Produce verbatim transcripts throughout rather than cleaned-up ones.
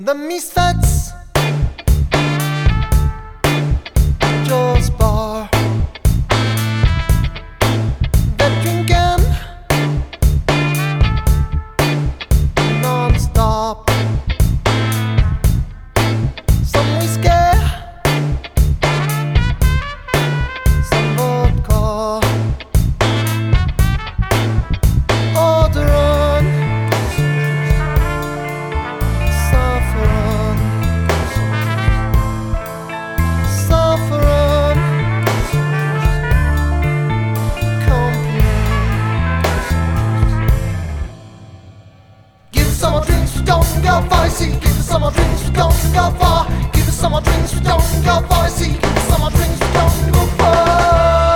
The Misfits, Joe's Bar. They're drinking non-stop. Some whiskey, some vodka. Order on saffron, saffron company. Give us some more drinks, we don't go far. See, give us some more drinks, we don't go far. Give us some more drinks, we don't go far. See, give us some more drinks, we don't go far.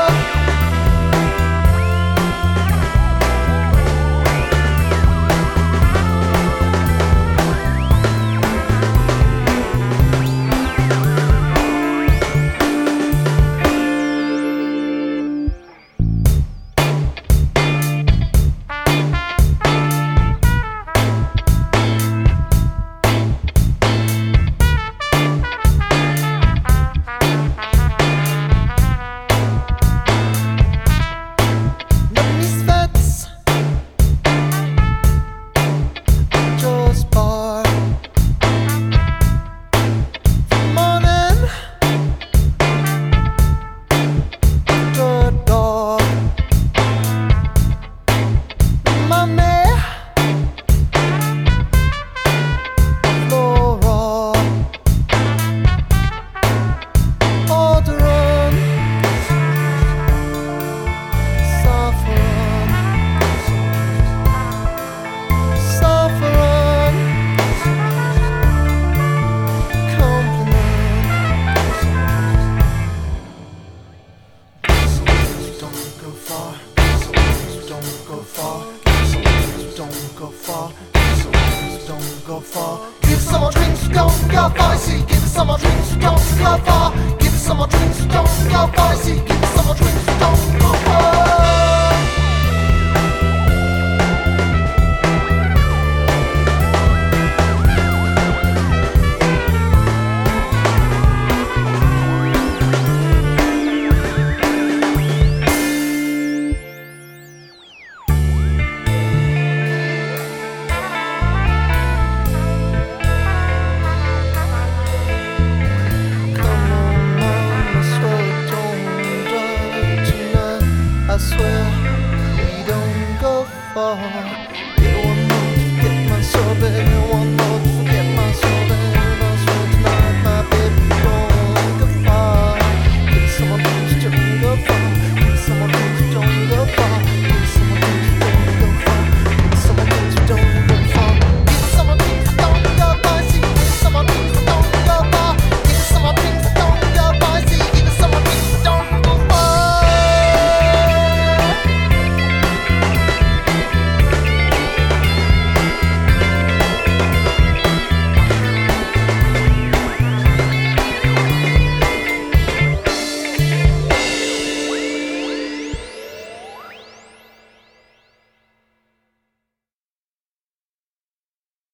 Go far. Give us some more drinks, don't go far. See, give us some more drinks, don't go far. Give us some more drinks, don't go far. See, give us some more drinks, don't go far.